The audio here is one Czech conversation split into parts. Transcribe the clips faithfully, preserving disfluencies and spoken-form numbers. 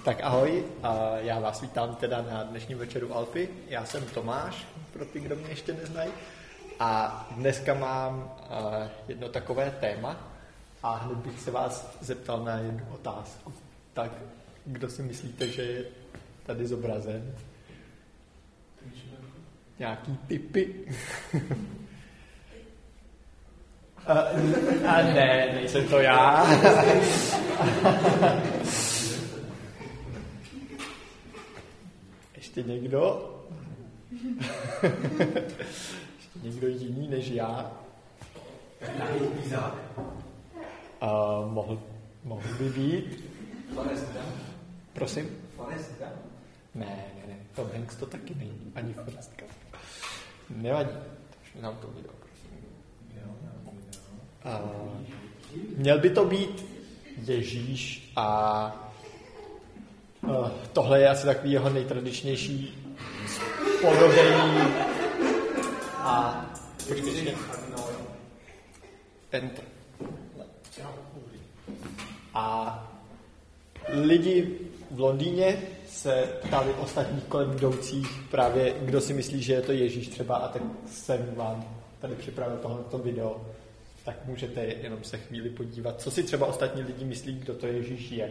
Tak ahoj, já vás vítám teda na dnešním večeru Alfy. Já jsem Tomáš, pro ty, kdo mě ještě neznají. A dneska mám jedno takové téma a hned bych se vás zeptal na jednu otázku. Tak kdo si myslíte, že je tady zobrazen? Nějaký tipy? a, a ne, nejsem to já. Ještě někdo? Ještě někdo jiný než já? Nějaký Izák? Uh, mohl, mohl by být. Forrest Gump? Prosím? Forrest Gump? Ne, ne, ne. Tom Hanks to taky není. Ani Forrest Gump. Nevadí. Takže nám to video, prosím. Jo, jo. Uh, měl by to být Ježíš a uh, tohle je asi takový jeho nejtradičnější spodobení a počkej, enter. A lidi v Londýně se ptali ostatních kolem jdoucích právě, kdo si myslí, že je to Ježíš třeba, a tak jsem vám tady připravil tohleto video, tak můžete jenom se chvíli podívat, co si třeba ostatní lidi myslí, kdo to Ježíš je.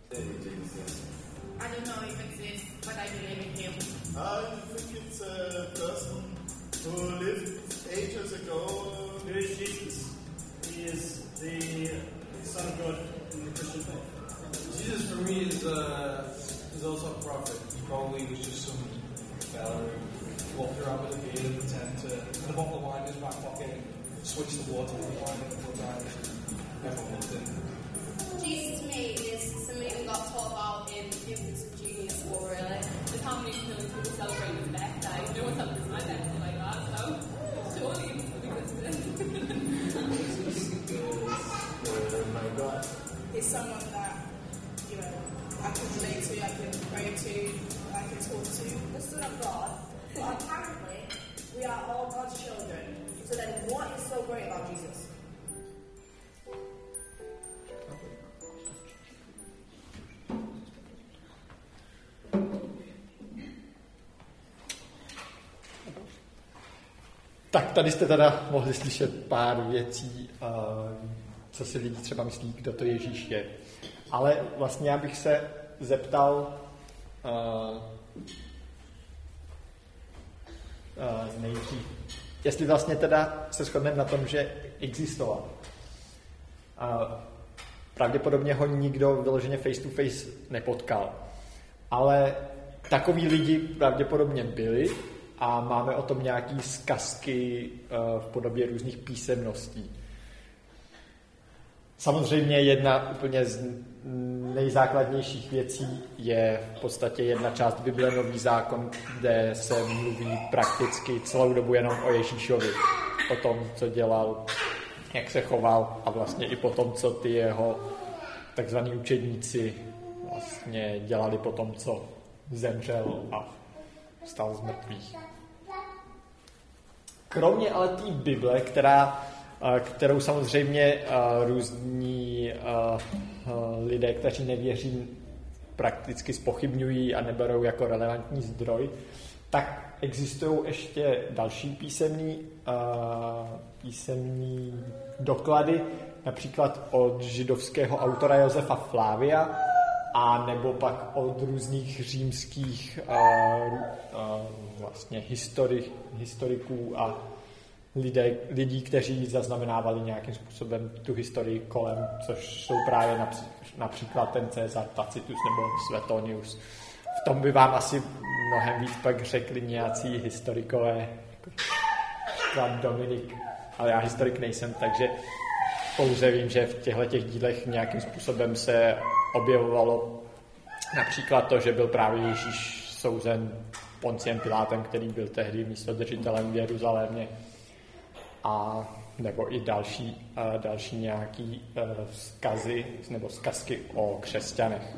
I don't know if it exists, but I believe in him. I think it's a person who lived ages ago. Who is Jesus? He is the Son of God in the Christian faith. Jesus for me is, uh, is also a prophet. He probably was just some fella who walked around with a beard and pretend to put a bottle of wine in his back pocket and switch the water with the wine a couple of times. Everyone loved him. Jesus to me is somebody who got taught about in the Infants of Genius War, really. The family killing people celebrating his birthday. No one celebrates my birthday like that, so surely it's My God. Is someone that, you know, I can relate to, I can pray to, I can talk to. The Son of God, but apparently we are all God's children. So then what is so great about Jesus? Tak tady jste teda mohli slyšet pár věcí, co si lidi třeba myslí, kdo to Ježíš je. Ale vlastně já bych se zeptal uh, uh, nejdřív, jestli vlastně teda se shodneme na tom, že existoval. Uh, pravděpodobně ho nikdo vyloženě face to face nepotkal. Ale takoví lidi pravděpodobně byli a máme o tom nějaký zkazky uh, v podobě různých písemností. Samozřejmě jedna úplně z nejzákladnějších věcí je v podstatě jedna část Bible, Nový zákon, kde se mluví prakticky celou dobu jenom o Ježíšovi. O tom, co dělal, jak se choval a vlastně i po tom, co ty jeho takzvaní učedníci vlastně dělali po tom, co zemřel a vstal z mrtvých. Kromě ale té Bible, která kterou samozřejmě uh, různí uh, lidé, kteří nevěří, prakticky zpochybňují a neberou jako relevantní zdroj, tak existují ještě další písemný, uh, písemný doklady, například od židovského autora Josefa Flávia a nebo pak od různých římských uh, uh, vlastně histori, historiků a Lidé, lidí, kteří zaznamenávali nějakým způsobem tu historii kolem, což jsou právě například ten Cezar Tacitus nebo Suetonius. V tom by vám asi mnohem víc pak řekli nějací historikové, jako Dominik, ale já historik nejsem, takže pouze vím, že v těchto těch dílech nějakým způsobem se objevovalo například to, že byl právě Ježíš souzen Ponciem Pilátem, který byl tehdy místodržitelem v Jeruzalémě, a nebo i další, uh, další nějaký uh, vzkazy nebo vzkazky o křesťanech.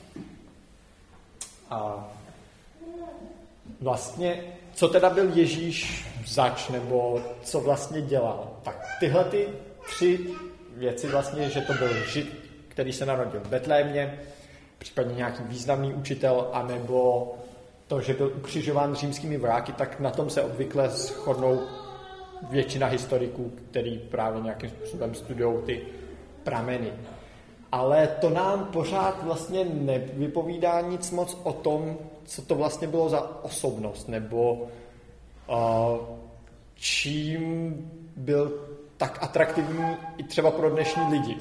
A vlastně, co teda byl Ježíš zač, nebo co vlastně dělal? Tak tyhle ty tři věci vlastně, že to byl Žid, který se narodil v Betlémě, případně nějaký významný učitel, anebo to, že byl ukřižován římskými vojáky, tak na tom se obvykle shodnou většina historiků, který právě nějakým způsobem studují ty prameny. Ale to nám pořád vlastně nevypovídá nic moc o tom, co to vlastně bylo za osobnost, nebo uh, čím byl tak atraktivní i třeba pro dnešní lidi.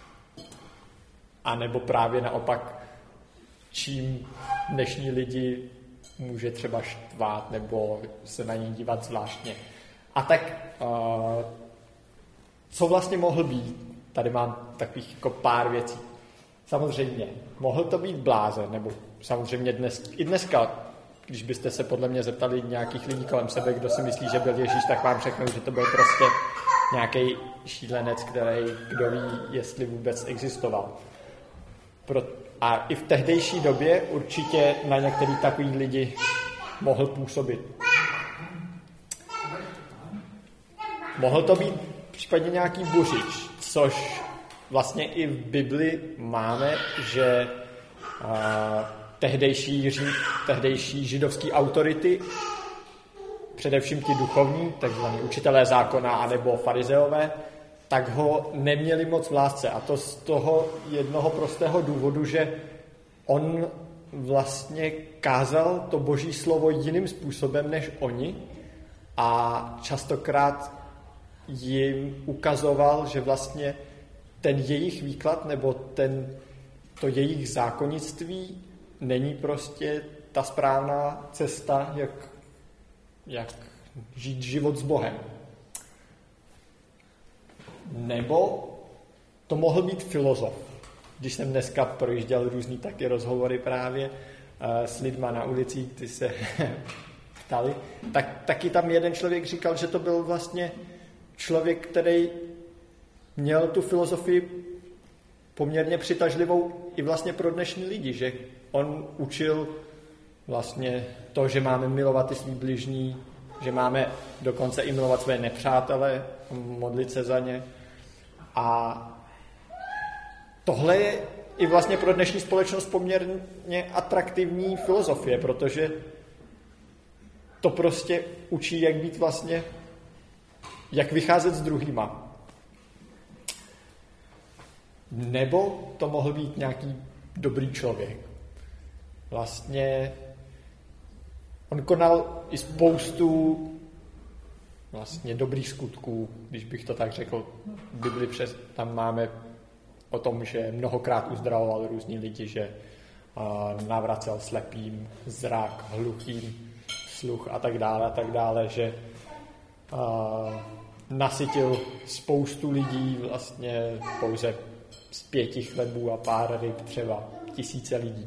A nebo právě naopak, čím dnešní lidi může třeba štvát nebo se na ně dívat zvláštně. A tak, uh, co vlastně mohl být? Tady mám takových jako pár věcí. Samozřejmě, mohl to být blázen, nebo samozřejmě dnes, i dneska, když byste se podle mě zeptali nějakých lidí kolem sebe, kdo si myslí, že byl Ježíš, tak vám řeknou, že to byl prostě nějaký šílenec, který kdo ví, jestli vůbec existoval. Pro, a i v tehdejší době určitě na některý takový lidi mohl působit. Mohl to být případně nějaký buřič, což vlastně i v Bibli máme, že uh, tehdejší, tehdejší židovský autority, především ti duchovní, takzvaní učitelé zákona anebo farizeové, tak ho neměli moc v lásce. A to z toho jednoho prostého důvodu, že on vlastně kázal to boží slovo jiným způsobem než oni a častokrát jim ukazoval, že vlastně ten jejich výklad nebo ten, to jejich zákonnictví není prostě ta správná cesta, jak, jak žít život s Bohem. Nebo to mohl být filozof. Když jsem dneska projížděl různý taky rozhovory právě uh, s lidma na ulici, ty se ptali, tak taky tam jeden člověk říkal, že to byl vlastně člověk, který měl tu filozofii poměrně přitažlivou i vlastně pro dnešní lidi, že on učil vlastně to, že máme milovat i svý bližní, že máme dokonce i milovat své nepřátele, modlit se za ně. A tohle je i vlastně pro dnešní společnost poměrně atraktivní filozofie, protože to prostě učí, jak být vlastně, jak vycházet s druhýma. Nebo to mohl být nějaký dobrý člověk. Vlastně on konal i spoustu vlastně dobrých skutků, když bych to tak řekl. V Bibli přes, tam máme o tom, že mnohokrát uzdravoval různí lidi, že uh, navracel slepým zrak, hluchým sluch a tak dále, a tak dále, že uh, nasytil spoustu lidí vlastně pouze z pěti chlebů a pár ryb, třeba tisíce lidí.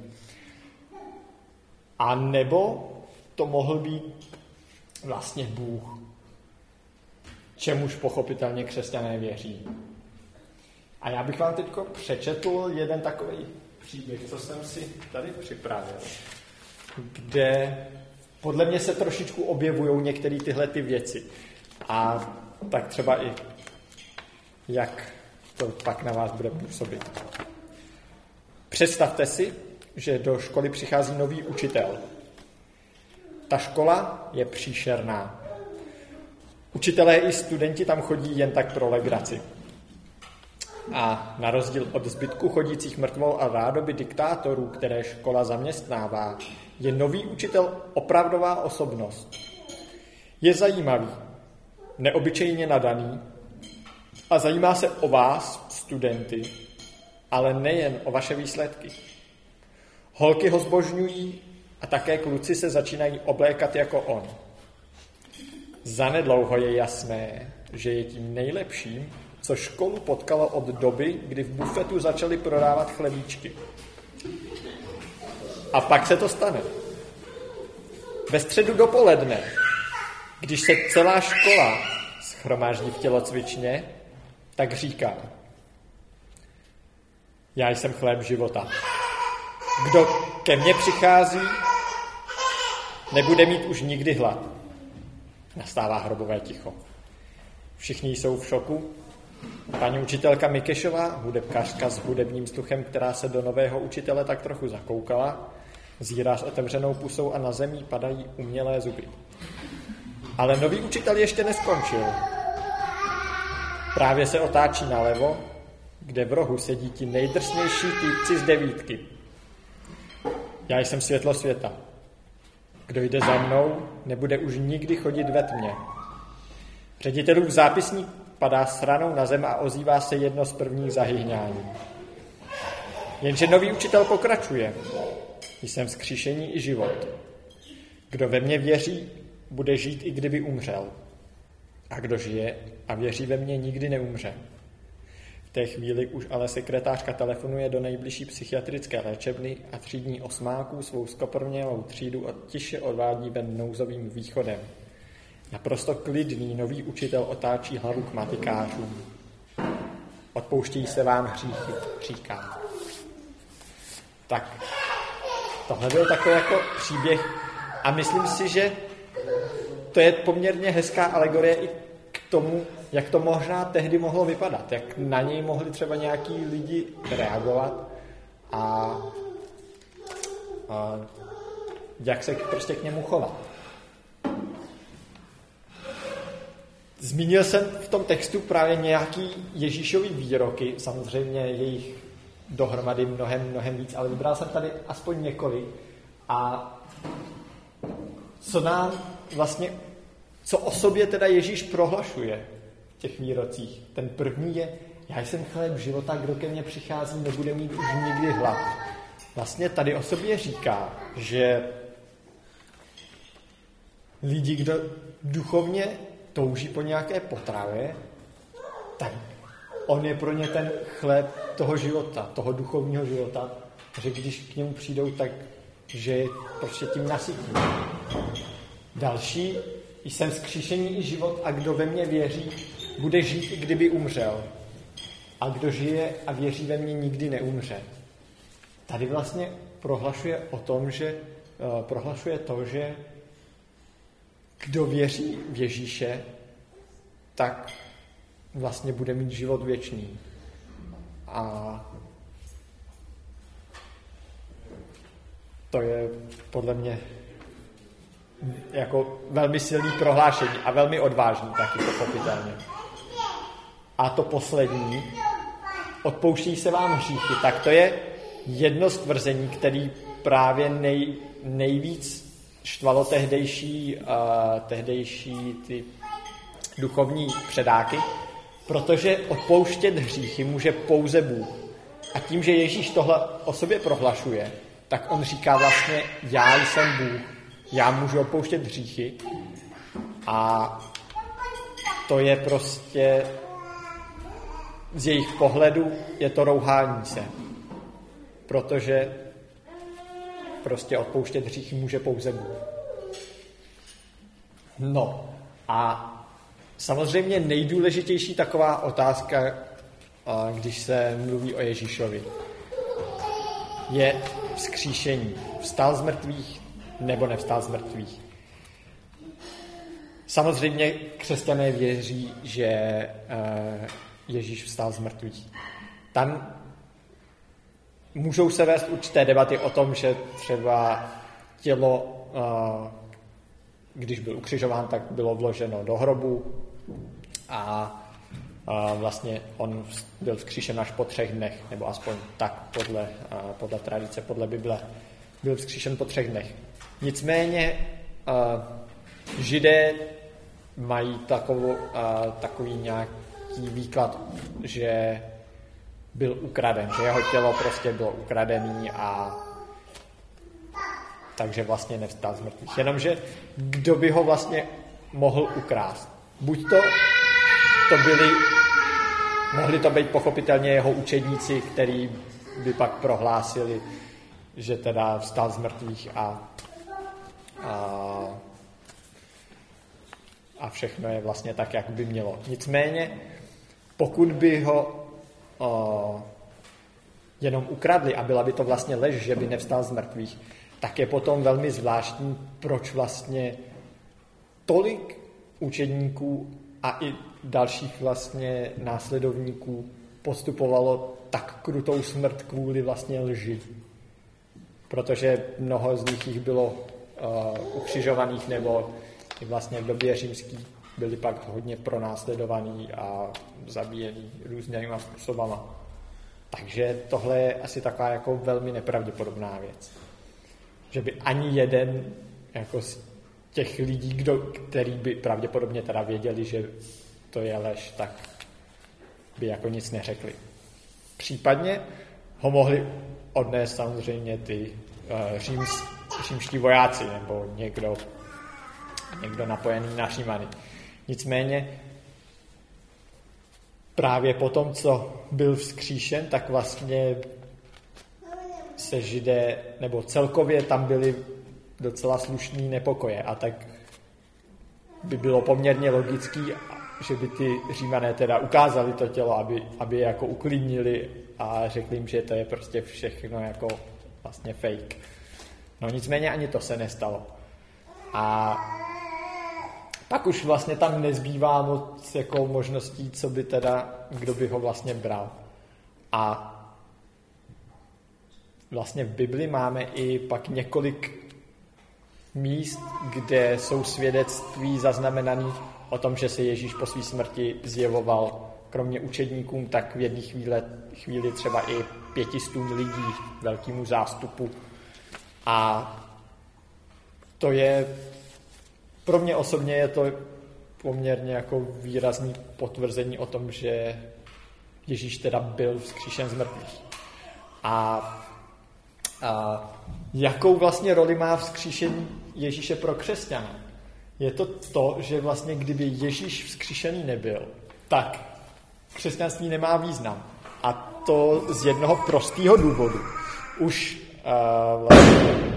A nebo to mohl být vlastně Bůh, čemuž pochopitelně křesťané věří. A já bych vám teď přečetl jeden takový příběh, co jsem si tady připravil, kde podle mě se trošičku objevují některé tyhle ty věci. A tak třeba i jak to pak na vás bude působit. Představte si, že do školy přichází nový učitel. Ta škola je příšerná. Učitelé i studenti tam chodí jen tak pro legraci. A na rozdíl od zbytku chodících mrtvol a rádoby diktátorů, které škola zaměstnává, je nový učitel opravdová osobnost. Je zajímavý, neobyčejně nadaný a zajímá se o vás, studenty, ale nejen o vaše výsledky. Holky ho zbožňují a také kluci se začínají oblékat jako on. Zanedlouho je jasné, že je tím nejlepším, co školu potkalo od doby, kdy v bufetu začali prodávat chlebíčky. A pak se to stane. Ve středu dopoledne, když se celá škola shromáždí v tělocvičně, tak říká: já jsem chléb života. Kdo ke mně přichází, nebude mít už nikdy hlad. Nastává hrobové ticho. Všichni jsou v šoku Paní učitelka Mikešová, hudebkářka s hudebním sluchem, která se do nového učitele tak trochu zakoukala, zírá s otevřenou pusou a na zemi padají umělé zuby. Ale nový učitel ještě neskončil. Právě se otáčí nalevo, kde v rohu sedí ti nejdrsnější týpci z devítky. Já jsem světlo světa. Kdo jde za mnou, nebude už nikdy chodit ve tmě. Ředitelův zápisník padá s ranou na zem a ozývá se jedno z prvních zahyhňání. Jenže nový učitel pokračuje. Jsem vzkříšení i život. Kdo ve mně věří, bude žít, i kdyby umřel. A kdo žije a věří ve mně, nikdy neumře. V té chvíli už ale sekretářka telefonuje do nejbližší psychiatrické léčebny a třídní osmáků svou skoprmělou třídu tiše odvádí ven nouzovým východem. Naprosto klidný nový učitel otáčí hlavu k matikářům. Odpouštějí se vám hříchy, říká. Tak, tohle byl takový jako příběh a myslím si, že to je poměrně hezká alegorie i k tomu, jak to možná tehdy mohlo vypadat, jak na něj mohli třeba nějaký lidi reagovat a, a jak se prostě k němu chovat. Zmínil jsem v tom textu právě nějaký Ježíšový výroky, samozřejmě jejich dohromady mnohem, mnohem víc, ale vybral jsem tady aspoň několik. A co nám vlastně, co o sobě teda Ježíš prohlašuje v těch výrocích. Ten první je, já jsem chléb života, kdo ke mně přichází, nebude mít už nikdy hlad. Vlastně tady o sobě říká, že lidi, kdo duchovně touží po nějaké potravě, tak on je pro ně ten chléb toho života, toho duchovního života, že když k němu přijdou, tak že je prostě tím nasytí. Další, jsem vzkříšení i život a kdo ve mně věří, bude žít, i kdyby umřel. A kdo žije a věří ve mně, nikdy neumře. Tady vlastně prohlašuje o tom, že uh, prohlašuje to, že kdo věří v Ježíše, tak vlastně bude mít život věčný. A to je podle mě jako velmi silný prohlášení a velmi odvážný taky pochopitelně. A to poslední, odpouští se vám hříchy, tak to je jedno z tvrzení, který právě nej, nejvíc štvalo tehdejší, uh, tehdejší ty duchovní předáky, protože odpouštět hříchy může pouze Bůh. A tím, že Ježíš tohle o sobě prohlašuje, tak on říká vlastně, já jsem Bůh, já můžu odpouštět hříchy a to je prostě z jejich pohledu je to rouhání se, protože prostě odpouštět hříchy může pouze Bůh. No a samozřejmě nejdůležitější taková otázka, když se mluví o Ježíšovi, je vzkříšení. Vstal z mrtvých nebo nevstal z mrtvých. Samozřejmě křesťané věří, že Ježíš vstal z mrtvých. Tam můžou se vést určité debaty o tom, že třeba tělo, když byl ukřižován, tak bylo vloženo do hrobu a vlastně on byl vzkříšen až po třech dnech, nebo aspoň tak podle, podle tradice, podle Bible, byl vzkříšen po třech dnech. Nicméně Židé mají takovou, takový nějaký výklad, že byl ukraden, že jeho tělo prostě bylo ukradený a takže vlastně nevstal z mrtvých. Jenomže kdo by ho vlastně mohl ukrást? Buď to, to byli, mohli to být pochopitelně jeho učedníci, který by pak prohlásili, že teda vstal z mrtvých a, a, a všechno je vlastně tak, jak by mělo. Nicméně, pokud by ho o, jenom ukradli a byla by to vlastně lež, že by nevstal z mrtvých, tak je potom velmi zvláštní, proč vlastně tolik učedníků a i dalších vlastně následovníků postupovalo tak krutou smrt kvůli vlastně lži. Protože mnoho z nich jich bylo uh, ukřižovaných nebo i vlastně v době římský byli pak hodně pronásledovaní a zabíjení různýma způsobama. Takže tohle je asi taková jako velmi nepravděpodobná věc. Že by ani jeden jako z těch lidí, kdo, který by pravděpodobně teda věděli, že to je lež, tak by jako nic neřekli. Případně ho mohli odnést samozřejmě ty uh, říms, římští vojáci nebo někdo, někdo napojený na Římany. Nicméně právě po tom, co byl vzkříšen, tak vlastně se Židé, nebo celkově tam byly docela slušný nepokoje a tak by bylo poměrně logický, že by ty Římané teda ukázali to tělo, aby, aby je jako uklidnili a řekli jim, že to je prostě všechno jako vlastně fake. No nicméně ani to se nestalo. A pak už vlastně tam nezbývá moc jako možností, co by teda, kdo by ho vlastně bral. A vlastně v Bibli máme i pak několik míst, kde jsou svědectví zaznamenaný o tom, že se Ježíš po své smrti zjevoval kromě učedníkům, tak v jedné chvíli, chvíli třeba i pětistům lidí, velkému zástupu. A to je, pro mě osobně je to poměrně jako výrazný potvrzení o tom, že Ježíš teda byl vzkříšen z mrtvých. A, a jakou vlastně roli má vzkříšení Ježíše pro křesťana? Je to to, že vlastně kdyby Ježíš vzkříšený nebyl, tak křesťanství nemá význam. A to z jednoho prostého důvodu. Už uh, vlastně...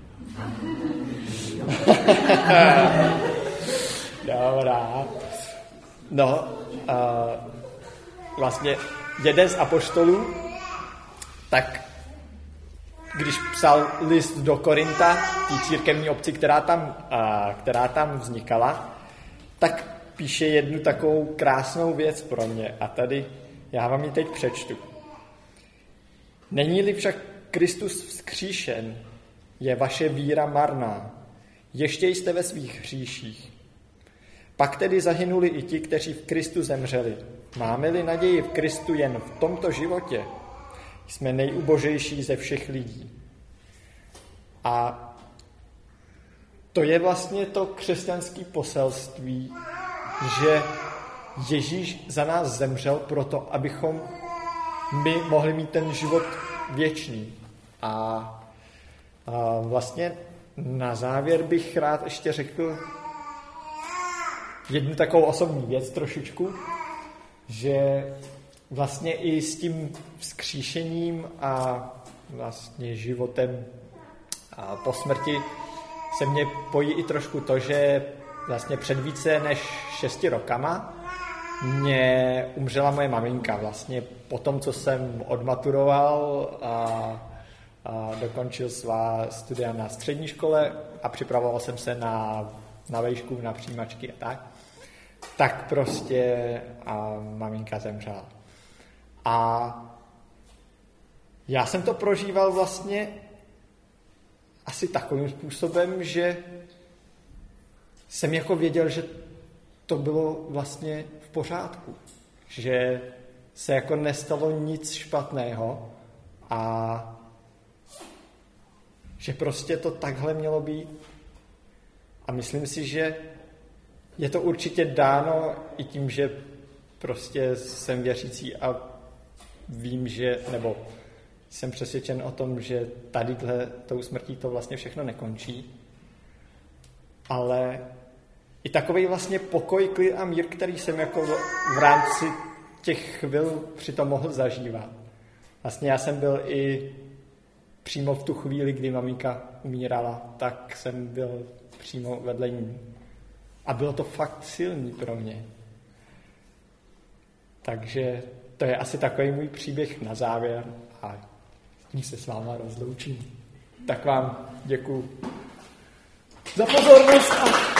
Dobrá. No, uh, vlastně jeden z apoštolů, tak když psal list do Korinta, té církevní obci, která tam, uh, která tam vznikala, tak píše jednu takovou krásnou věc pro mě. A tady já vám ji teď přečtu. Není-li však Kristus vzkříšen, je vaše víra marná. Ještě jste ve svých hříších. Pak tedy zahynuli i ti, kteří v Kristu zemřeli. Máme-li naději v Kristu jen v tomto životě, jsme nejubožejší ze všech lidí. A to je vlastně to křesťanské poselství, že Ježíš za nás zemřel proto, abychom my mohli mít ten život věčný. A, a vlastně na závěr bych rád ještě řekl jednu takovou osobní věc trošičku, že vlastně i s tím vzkříšením a vlastně životem a po smrti se mně pojí i trošku to, že vlastně před více než šesti rokama mě umřela moje maminka. Vlastně po tom, co jsem odmaturoval a, a dokončil svá studia na střední škole a připravoval jsem se na, na vejšku, na přijímačky a tak, tak prostě a maminka zemřela. A já jsem to prožíval vlastně asi takovým způsobem, že jsem jako věděl, že to bylo vlastně v pořádku. Že se jako nestalo nic špatného a že prostě to takhle mělo být. A myslím si, že je to určitě dáno i tím, že prostě jsem věřící a vím, že, nebo jsem přesvědčen o tom, že tadyhle tou smrtí to vlastně všechno nekončí. Ale i takovej vlastně pokoj, klid a mír, který jsem jako v rámci těch chvil přitom mohl zažívat. Vlastně já jsem byl i přímo v tu chvíli, kdy maminka umírala, tak jsem byl přímo vedle ní. A bylo to fakt silný pro mě. Takže to je asi takový můj příběh na závěr a ní se s váma rozloučím. Tak vám děkuju za pozornost a